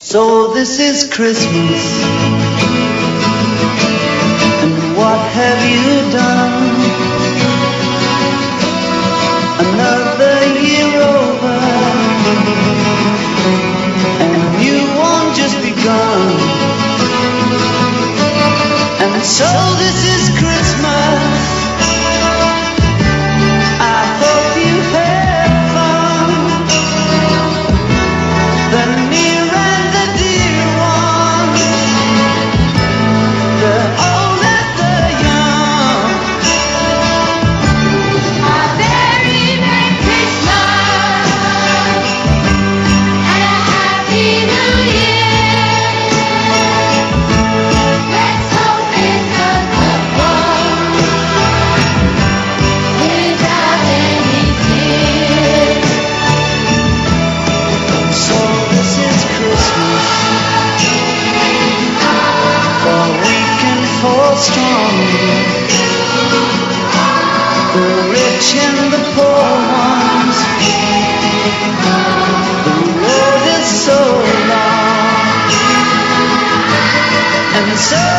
So this is Christmas, and what have you done? Another year over, and a new one just begun. And so this is Christmas. I hope you had fun. The near and the dear ones, the old and the young. A very Merry Christmas and a Happy New Year. Let's hope it doesn't come without any fear. So this is Christmas, for weak and for strong, the rich and the poor ones. The road is so long, and so